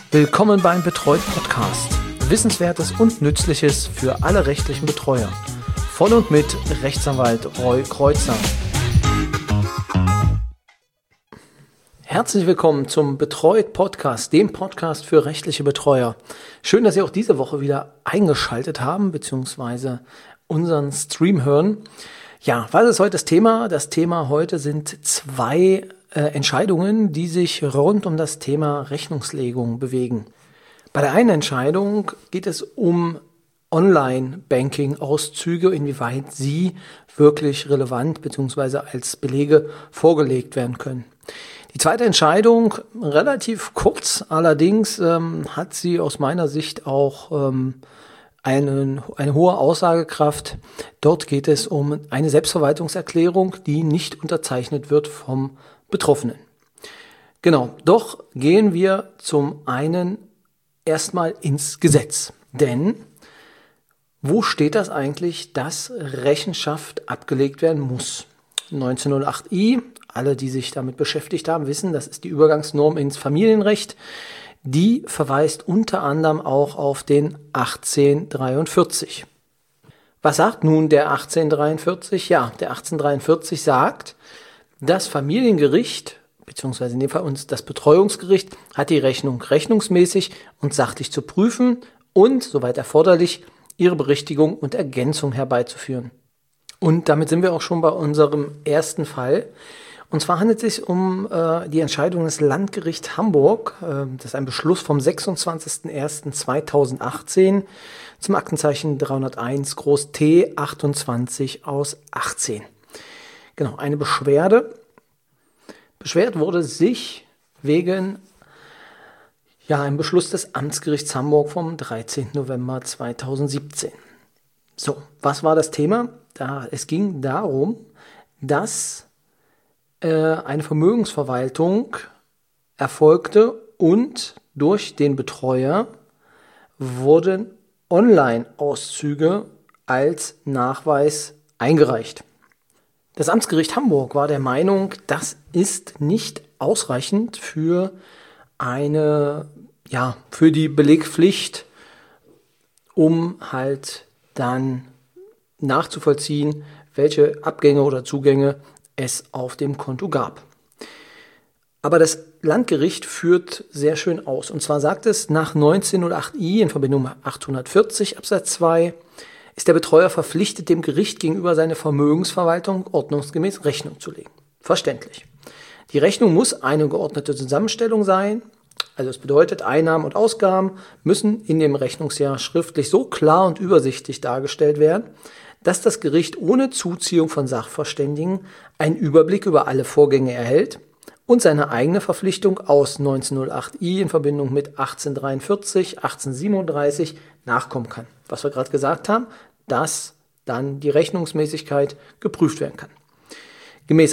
Willkommen beim Betreut Podcast. Wissenswertes und Nützliches für alle rechtlichen Betreuer. Von und mit Rechtsanwalt Roy Kreuzer. Herzlich willkommen zum Betreut Podcast, dem Podcast für rechtliche Betreuer. Schön, dass Sie auch diese Woche wieder eingeschaltet haben, beziehungsweise unseren Stream hören. Ja, was ist heute das Thema? Das Thema heute sind zwei Entscheidungen, die sich rund um das Thema Rechnungslegung bewegen. Bei der einen Entscheidung geht es um Online-Banking-Auszüge, inwieweit sie wirklich relevant bzw. als Belege vorgelegt werden können. Die zweite Entscheidung, relativ kurz, allerdings hat sie aus meiner Sicht auch eine hohe Aussagekraft. Dort geht es um eine Selbstverwaltungserklärung, die nicht unterzeichnet wird vom Betroffenen. Genau, doch gehen wir zum einen erstmal ins Gesetz. Denn wo steht das eigentlich, dass Rechenschaft abgelegt werden muss? 1908i, alle, die sich damit beschäftigt haben, wissen, das ist die Übergangsnorm ins Familienrecht. Die verweist unter anderem auch auf den 1843. Was sagt nun der 1843? Ja, der 1843 sagt, das Familiengericht, beziehungsweise in dem Fall uns das Betreuungsgericht, hat die Rechnung rechnungsmäßig und sachlich zu prüfen und, soweit erforderlich, ihre Berichtigung und Ergänzung herbeizuführen. Und damit sind wir auch schon bei unserem ersten Fall. Und zwar handelt es sich um die Entscheidung des Landgerichts Hamburg. Das ist ein Beschluss vom 26.01.2018 zum Aktenzeichen 301 Groß T 28 aus 18. Genau, eine Beschwerde. Beschwert wurde sich wegen einem Beschluss des Amtsgerichts Hamburg vom 13. November 2017. So, was war das Thema? Es ging darum, dass eine Vermögensverwaltung erfolgte und durch den Betreuer wurden Online-Auszüge als Nachweis eingereicht. Das Amtsgericht Hamburg war der Meinung, das ist nicht ausreichend für die Belegpflicht, um halt dann nachzuvollziehen, welche Abgänge oder Zugänge es auf dem Konto gab. Aber das Landgericht führt sehr schön aus. Und zwar sagt es, nach 1908i in Verbindung mit 840 Absatz 2 ist der Betreuer verpflichtet, dem Gericht gegenüber seine Vermögensverwaltung ordnungsgemäß Rechnung zu legen. Verständlich. Die Rechnung muss eine geordnete Zusammenstellung sein. Also es bedeutet, Einnahmen und Ausgaben müssen in dem Rechnungsjahr schriftlich so klar und übersichtlich dargestellt werden, dass das Gericht ohne Zuziehung von Sachverständigen einen Überblick über alle Vorgänge erhält und seine eigene Verpflichtung aus 1908i in Verbindung mit 1843, 1837 nachkommen kann. Was wir gerade gesagt haben, dass dann die Rechnungsmäßigkeit geprüft werden kann. Gemäß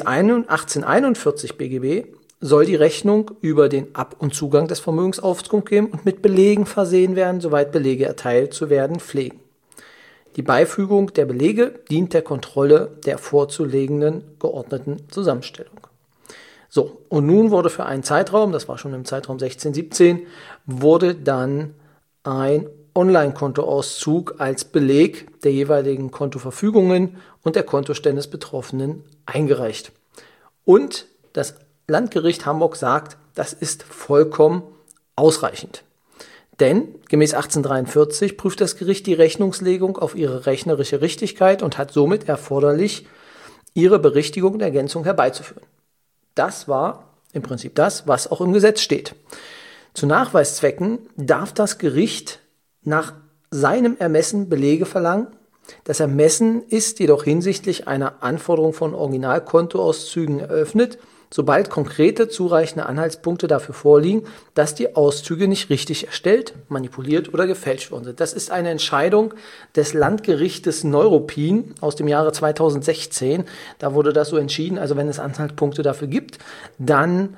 1841 BGB soll die Rechnung über den Ab- und Zugang des Vermögens Auskunft geben und mit Belegen versehen werden, soweit Belege erteilt zu werden pflegen. Die Beifügung der Belege dient der Kontrolle der vorzulegenden geordneten Zusammenstellung. So, und nun wurde für einen Zeitraum, das war schon im Zeitraum 16-17, wurde dann ein Online-Kontoauszug als Beleg der jeweiligen Kontoverfügungen und der Kontostände des Betroffenen eingereicht. Und das Landgericht Hamburg sagt, das ist vollkommen ausreichend. Denn gemäß 1843 prüft das Gericht die Rechnungslegung auf ihre rechnerische Richtigkeit und hat somit erforderlich, ihre Berichtigung und Ergänzung herbeizuführen. Das war im Prinzip das, was auch im Gesetz steht. Zu Nachweiszwecken darf das Gericht nach seinem Ermessen Belege verlangen. Das Ermessen ist jedoch hinsichtlich einer Anforderung von Originalkontoauszügen eröffnet, sobald konkrete, zureichende Anhaltspunkte dafür vorliegen, dass die Auszüge nicht richtig erstellt, manipuliert oder gefälscht worden sind. Das ist eine Entscheidung des Landgerichtes Neuruppin aus dem Jahre 2016. Da wurde das so entschieden. Also wenn es Anhaltspunkte dafür gibt, dann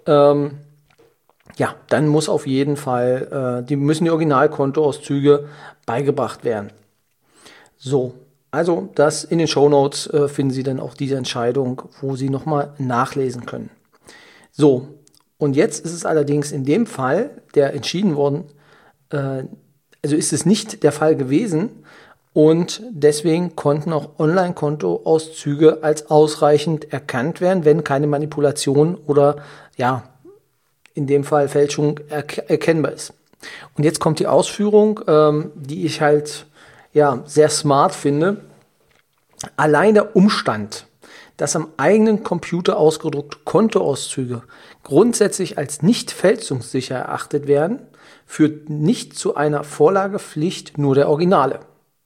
muss auf jeden Fall, müssen die Originalkontoauszüge beigebracht werden. So. Also das in den Shownotes finden Sie dann auch diese Entscheidung, wo Sie nochmal nachlesen können. So, Und jetzt ist es allerdings in dem Fall, der entschieden worden, also ist es nicht der Fall gewesen und deswegen konnten auch Online-Kontoauszüge als ausreichend erkannt werden, wenn keine Manipulation oder ja, in dem Fall Fälschung erkennbar ist. Und jetzt kommt die Ausführung, die ich halt ja sehr smart finde. Allein der Umstand, dass am eigenen Computer ausgedruckte Kontoauszüge grundsätzlich als nicht fälschungssicher erachtet werden, führt nicht zu einer Vorlagepflicht nur der Originale.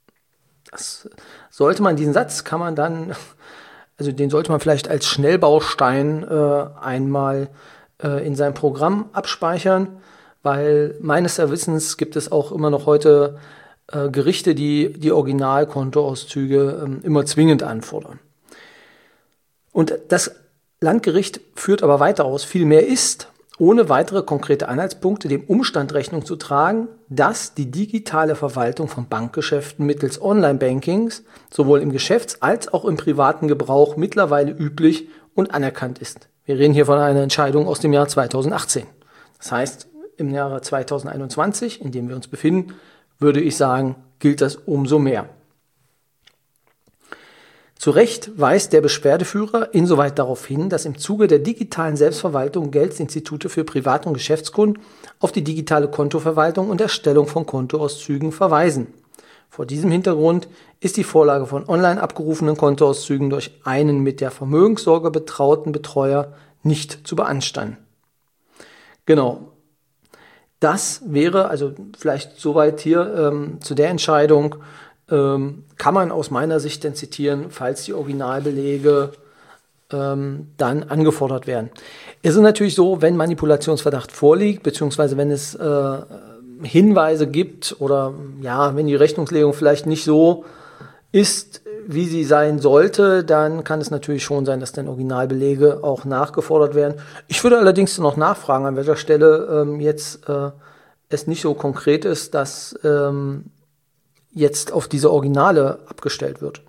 Diesen Satz kann man dann, also den sollte man vielleicht als Schnellbaustein einmal in seinem Programm abspeichern, weil meines Wissens gibt es auch immer noch heute Gerichte, die die Originalkontoauszüge immer zwingend anfordern. Und das Landgericht führt aber weiter aus, vielmehr ist, ohne weitere konkrete Anhaltspunkte, dem Umstand Rechnung zu tragen, dass die digitale Verwaltung von Bankgeschäften mittels Online-Bankings sowohl im Geschäfts- als auch im privaten Gebrauch mittlerweile üblich und anerkannt ist. Wir reden hier von einer Entscheidung aus dem Jahr 2018. Das heißt, im Jahre 2021, in dem wir uns befinden, würde ich sagen, gilt das umso mehr. Zu Recht weist der Beschwerdeführer insoweit darauf hin, dass im Zuge der digitalen Selbstverwaltung Geldinstitute für Privat- und Geschäftskunden auf die digitale Kontoverwaltung und Erstellung von Kontoauszügen verweisen. Vor diesem Hintergrund ist die Vorlage von online abgerufenen Kontoauszügen durch einen mit der Vermögenssorge betrauten Betreuer nicht zu beanstanden. Genau. Das wäre, also vielleicht soweit hier zu der Entscheidung, kann man aus meiner Sicht dann zitieren, falls die Originalbelege dann angefordert werden. Es ist natürlich so, wenn Manipulationsverdacht vorliegt, beziehungsweise wenn es Hinweise gibt oder ja, wenn die Rechnungslegung vielleicht nicht so ist, wie sie sein sollte, dann kann es natürlich schon sein, dass dann Originalbelege auch nachgefordert werden. Ich würde allerdings noch nachfragen, an welcher Stelle jetzt es nicht so konkret ist, dass jetzt auf diese Originale abgestellt wird.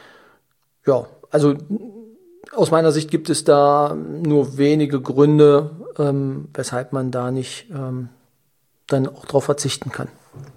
Ja, also aus meiner Sicht gibt es da nur wenige Gründe, weshalb man da nicht dann auch darauf verzichten kann.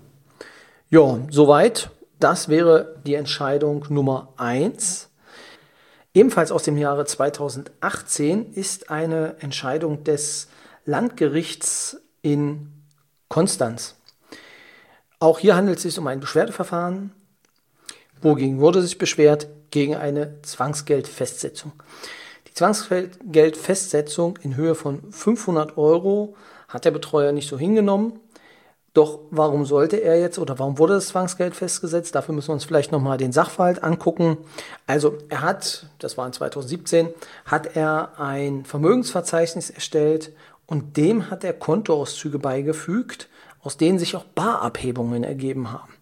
Ja, soweit. Das wäre die Entscheidung Nummer 1. Ebenfalls aus dem Jahre 2018 ist eine Entscheidung des Landgerichts in Konstanz. Auch hier handelt es sich um ein Beschwerdeverfahren. Wogegen wurde sich beschwert? Gegen eine Zwangsgeldfestsetzung. Die Zwangsgeldfestsetzung in Höhe von 500 € hat der Betreuer nicht so hingenommen. Doch warum sollte er jetzt oder warum wurde das Zwangsgeld festgesetzt? Dafür müssen wir uns vielleicht nochmal den Sachverhalt angucken. Also er hat, das war in 2017, hat er ein Vermögensverzeichnis erstellt und dem hat er Kontoauszüge beigefügt, aus denen sich auch Barabhebungen ergeben haben.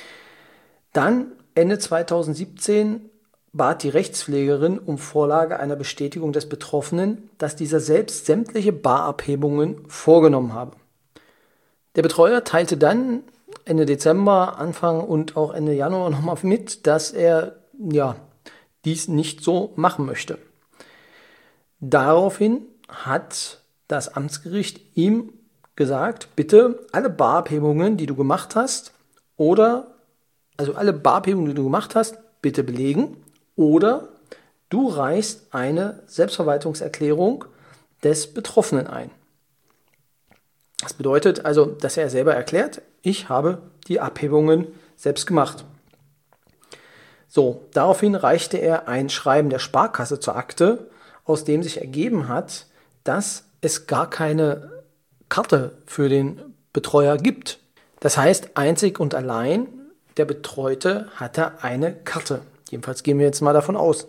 Dann Ende 2017 bat die Rechtspflegerin um Vorlage einer Bestätigung des Betroffenen, dass dieser selbst sämtliche Barabhebungen vorgenommen habe. Der Betreuer teilte dann Ende Dezember, Anfang und auch Ende Januar nochmal mit, dass er dies nicht so machen möchte. Daraufhin hat das Amtsgericht ihm gesagt, bitte alle Barabhebungen, die du gemacht hast, bitte belegen oder du reichst eine Selbstverwaltungserklärung des Betroffenen ein. Das bedeutet also, dass er selber erklärt, ich habe die Abhebungen selbst gemacht. So, daraufhin reichte er ein Schreiben der Sparkasse zur Akte, aus dem sich ergeben hat, dass es gar keine Karte für den Betreuer gibt. Das heißt, einzig und allein der Betreute hatte eine Karte. Jedenfalls gehen wir jetzt mal davon aus.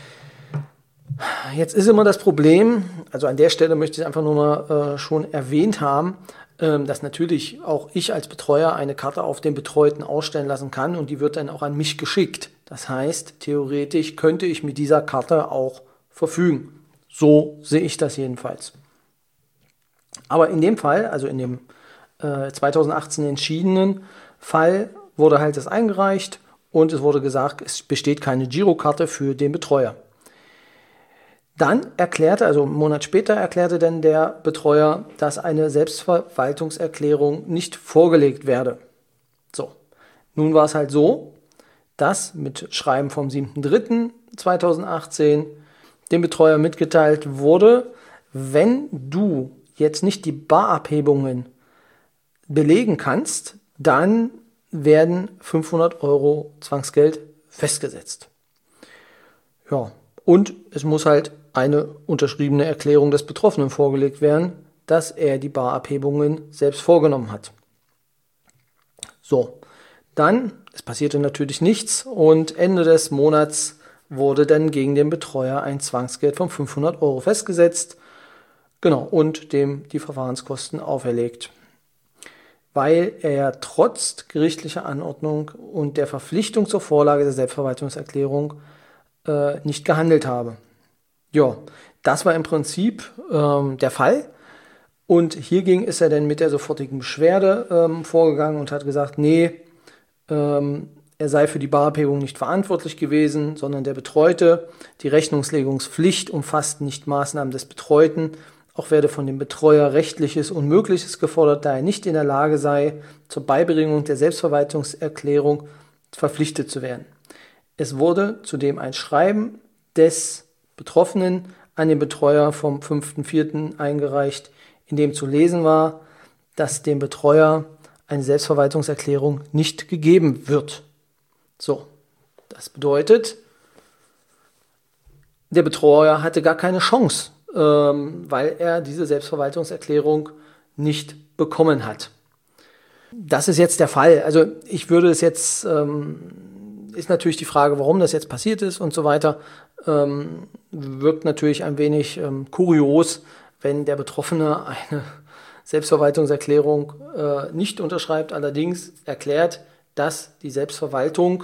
Jetzt ist immer das Problem, also an der Stelle möchte ich es einfach nur mal schon erwähnt haben, dass natürlich auch ich als Betreuer eine Karte auf den Betreuten ausstellen lassen kann und die wird dann auch an mich geschickt. Das heißt, theoretisch könnte ich mit dieser Karte auch verfügen. So sehe ich das jedenfalls. Aber in dem Fall, also in dem 2018 entschiedenen Fall, wurde halt das eingereicht und es wurde gesagt, es besteht keine Girokarte für den Betreuer. Dann also einen Monat später erklärte dann der Betreuer, dass eine Selbstverwaltungserklärung nicht vorgelegt werde. So, nun war es halt so, dass mit Schreiben vom 7.3.2018 dem Betreuer mitgeteilt wurde, wenn du jetzt nicht die Barabhebungen belegen kannst, dann werden 500 Euro Zwangsgeld festgesetzt. Ja, und es muss halt eine unterschriebene Erklärung des Betroffenen vorgelegt werden, dass er die Barabhebungen selbst vorgenommen hat. So, dann, es passierte natürlich nichts und Ende des Monats wurde dann gegen den Betreuer ein Zwangsgeld von 500 Euro festgesetzt, genau, und dem die Verfahrenskosten auferlegt, weil er trotz gerichtlicher Anordnung und der Verpflichtung zur Vorlage der Selbstverwaltungserklärung nicht gehandelt habe. Ja, das war im Prinzip der Fall. Und hiergegen ist er dann mit der sofortigen Beschwerde vorgegangen und hat gesagt, nee, er sei für die Barabhebung nicht verantwortlich gewesen, sondern der Betreute. Die Rechnungslegungspflicht umfasst nicht Maßnahmen des Betreuten. Auch werde von dem Betreuer Rechtliches Unmögliches gefordert, da er nicht in der Lage sei, zur Beibringung der Selbstverwaltungserklärung verpflichtet zu werden. Es wurde zudem ein Schreiben des Betroffenen an den Betreuer vom 5.4. eingereicht, in dem zu lesen war, dass dem Betreuer eine Selbstverwaltungserklärung nicht gegeben wird. So, das bedeutet, der Betreuer hatte gar keine Chance, weil er diese Selbstverwaltungserklärung nicht bekommen hat. Das ist jetzt der Fall. Also ich würde es jetzt, ist natürlich die Frage, warum das jetzt passiert ist und so weiter, wirkt natürlich ein wenig kurios, wenn der Betroffene eine Selbstverwaltungserklärung nicht unterschreibt, allerdings erklärt, dass die Selbstverwaltung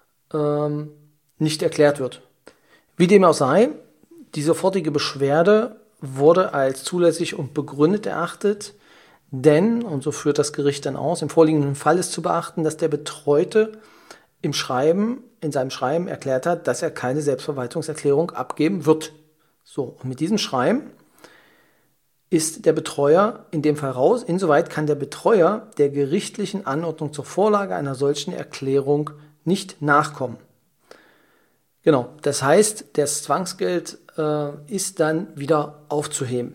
nicht erklärt wird. Wie dem auch sei, die sofortige Beschwerde wurde als zulässig und begründet erachtet, denn, und so führt das Gericht dann aus, im vorliegenden Fall ist zu beachten, dass der Betreute in seinem Schreiben erklärt hat, dass er keine Selbstverwaltungserklärung abgeben wird. So, und mit diesem Schreiben ist der Betreuer in dem Fall raus. Insoweit kann der Betreuer der gerichtlichen Anordnung zur Vorlage einer solchen Erklärung nicht nachkommen. Genau, das heißt, das Zwangsgeld ist dann wieder aufzuheben.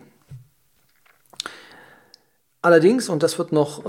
Allerdings, und das wird noch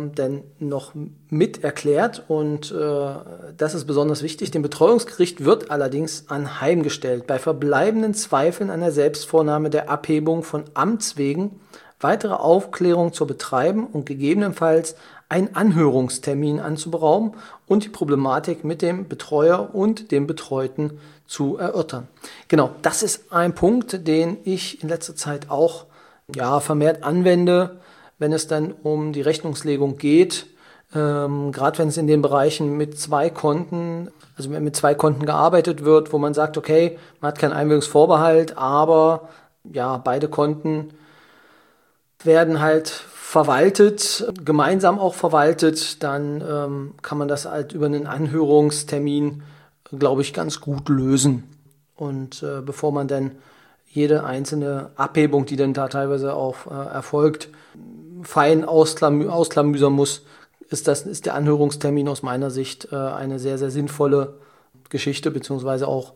mit erklärt, und das ist besonders wichtig, dem Betreuungsgericht wird allerdings anheimgestellt, bei verbleibenden Zweifeln an der Selbstvornahme der Abhebung von Amts wegen weitere Aufklärung zu betreiben und gegebenenfalls einen Anhörungstermin anzuberaumen und die Problematik mit dem Betreuer und dem Betreuten zu erörtern. Genau, das ist ein Punkt, den ich in letzter Zeit auch vermehrt anwende, wenn es dann um die Rechnungslegung geht, gerade wenn es in den Bereichen mit zwei Konten, also wenn mit zwei Konten gearbeitet wird, wo man sagt, okay, man hat keinen Einwilligungsvorbehalt, aber ja, beide Konten werden halt verwaltet, gemeinsam auch verwaltet, dann kann man das halt über einen Anhörungstermin, glaube ich, ganz gut lösen. Und bevor man dann jede einzelne Abhebung, die dann da teilweise auch erfolgt, fein ausklamüsern muss, ist der Anhörungstermin aus meiner Sicht eine sehr, sehr sinnvolle Geschichte, beziehungsweise auch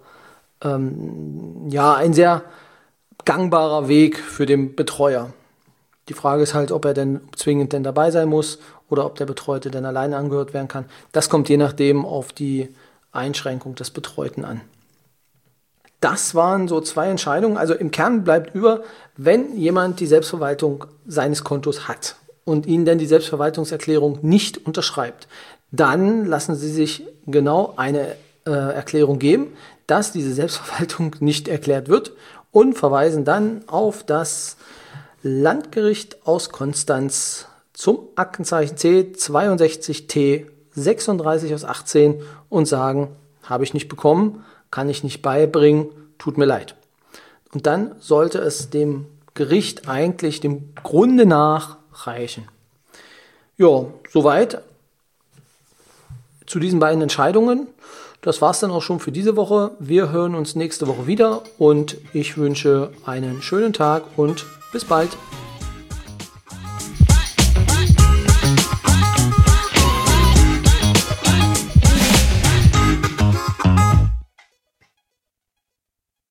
ein sehr gangbarer Weg für den Betreuer. Die Frage ist halt, ob er denn zwingend denn dabei sein muss oder ob der Betreute dann alleine angehört werden kann. Das kommt je nachdem auf die Einschränkung des Betreuten an. Das waren so zwei Entscheidungen. Also im Kern bleibt über, wenn jemand die Selbstverwaltung seines Kontos hat und Ihnen dann die Selbstverwaltungserklärung nicht unterschreibt, dann lassen Sie sich genau eine Erklärung geben, dass diese Selbstverwaltung nicht erklärt wird und verweisen dann auf das Landgericht aus Konstanz zum Aktenzeichen C 62T 36 aus 18 und sagen, habe ich nicht bekommen, kann ich nicht beibringen, tut mir leid. Und dann sollte es dem Gericht eigentlich dem Grunde nach reichen. Ja, soweit zu diesen beiden Entscheidungen. das war's dann auch schon für diese Woche. Wir hören uns nächste Woche wieder und ich wünsche einen schönen Tag und bis bald.